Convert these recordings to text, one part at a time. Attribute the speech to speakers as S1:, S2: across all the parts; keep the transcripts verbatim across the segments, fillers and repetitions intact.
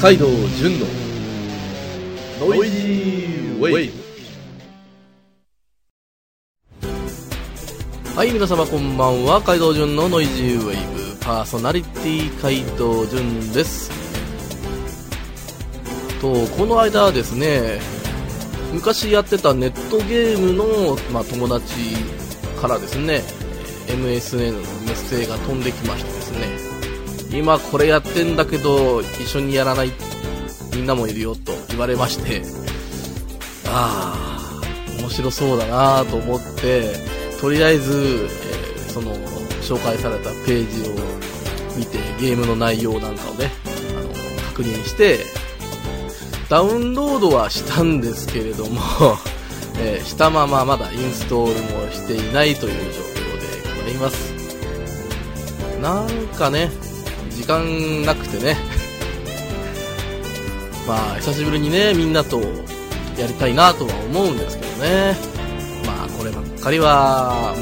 S1: 海道純のノイジーウェイブ。はい、皆様こんばんは。海道純のノイジーウェイブパーソナリティ海道純です。とこの間ですね、昔やってたネットゲームの、まあ、友達からですね エムエスエヌ のメッセージが飛んできましてですね、今これやってんだけど一緒にやらないみんなもいるよと言われまして、ああ面白そうだなと思って、とりあえず、えー、その紹介されたページを見てゲームの内容なんかをねあの確認してダウンロードはしたんですけれども、えー、したまままだインストールもしていないという状況でございます。なんかね時間なくてねまあ久しぶりにねみんなとやりたいなとは思うんですけどね、まあこればっかりはう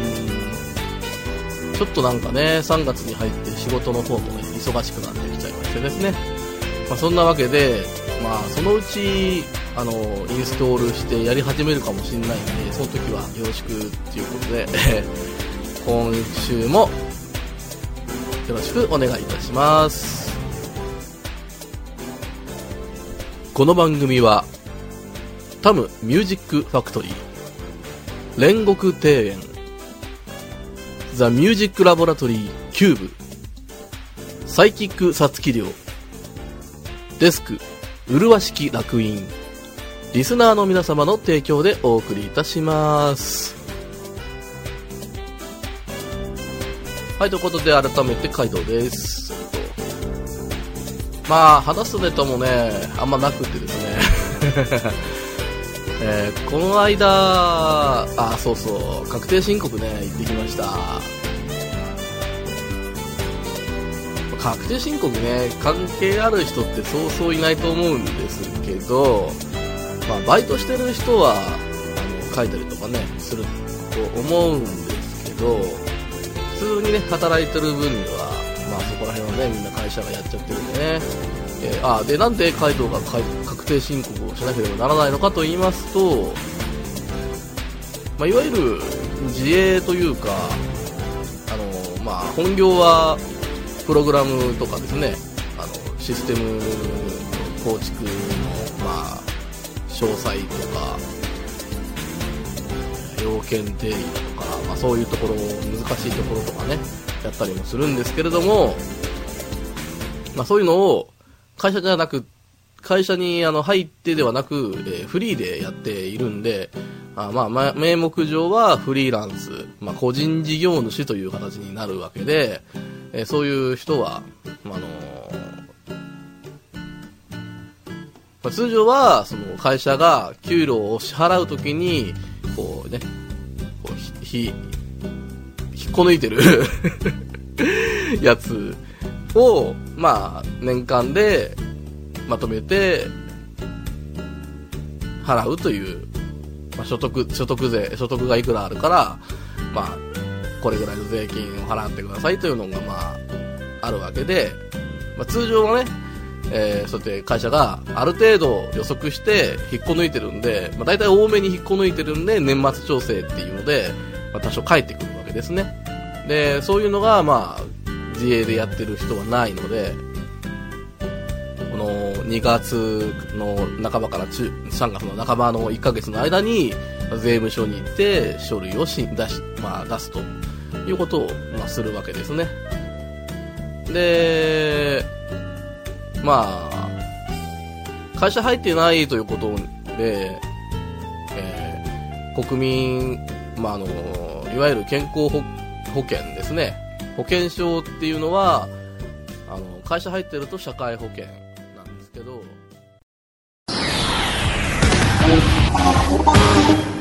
S1: ーんちょっとなんかねさんがつに入って仕事の方もね忙しくなってきちゃいましてですね、まあ、そんなわけでまあそのうちあのインストールしてやり始めるかもしれないんで、その時はよろしくということで今週もよろしくお願いいたします。この番組はタムミュージックファクトリー、煉獄庭園、ザ・ミュージックラボラトリーキューブ、サイキックサツキ寮、デスク麗しき楽園、リスナーの皆様の提供でお送りいたします。はい、ということで改めてカイドウです。まあ話すネタもねあんまなくてですね、えー、この間あそうそう確定申告ね行ってきました。確定申告ね関係ある人ってそうそういないと思うんですけど、まあ、バイトしてる人はあの書いたりとかねすると思うんですけど、普通にね働いてる分にはまあそこら辺はねみんな会社がやっちゃってるんでね、えー、あでなんでカイドウが確定申告をしなければならないのかと言いますと、まあ、いわゆる自営というかあの、まあ、本業はプログラムとかですね、あのシステム構築の、まあ、詳細とか要件定義とか、まあ、そういうところ難しいところとかねやったりもするんですけれども、まあ、そういうのを会社じゃなく会社にあの入ってではなく、えー、フリーでやっているんで、あまあ、まあ、名目上はフリーランス、まあ、個人事業主という形になるわけで、えー、そういう人は、あのーまあ、通常はその会社が給料を支払うときにこうねこうひ引っこ抜いてるやつをまあ年間でまとめて払うという、まあ、所得所得税所得がいくらあるからまあこれぐらいの税金を払ってくださいというのがまああるわけで、まあ、通常はね、えー、そうやって会社がある程度予測して引っこ抜いてるんで、まあ、大体多めに引っこ抜いてるんで年末調整っていうので、まあ、多少返ってくるわけですね。でそういうのがまあ自営でやってる人はないので、このにがつの半ばから中さんがつの半ばのいっかげつの間に税務署に行って書類をし出し、まあ、出すということを、まあ、するわけですね。でまあ会社入ってないということで、えー、国民、まあ、あのいわゆる健康保保険ですね、保険証っていうのはあの会社入ってると社会保険なんですけど